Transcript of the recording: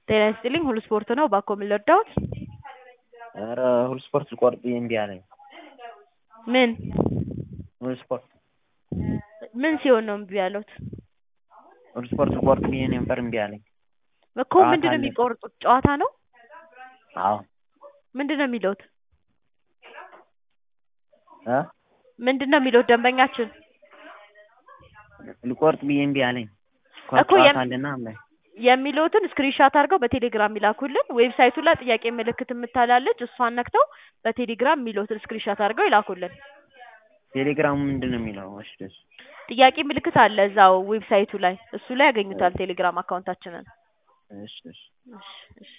ጤና ይስጥልኝ ሁሉ ስፖርት ነው ባኮ ምን ልርዳዎት? ኧረ ሁሉ ስፖርት ልቆርጥ እምቢ አለኝ። ምን ሁሉ ስፖርት ምን ሲሆን ነው እምቢ ያሉት? ሁሉ ስፖርት ልቆርጥ ብዬ ነበር እምቢ አለኝ። እኮ ምንድነው የሚቆርጡት? ጨዋታ ነው? አዎ ምንድነው የሚሉት? ምንድነው የሚሉት ደንበኛችን? ልቆርጥ ብዬ እምቢ አለኝ። እኮ የሚሉትን ስክሪንሾት አድርገው በቴሌግራም ይላኩልን። ዌብሳይቱ ላይ ጥያቄ ምልክት የምታላለች እሷን ነክተው በቴሌግራም የሚሉትን ስክሪንሾት አድርገው ይላኩልን። ቴሌግራሙ ምንድነው የሚለው? እሺ ጥያቄ ምልክት አለ እዛው ዌብሳይቱ ላይ እሱ ላይ ያገኙታል ቴሌግራም አካውንታችንን። እሺ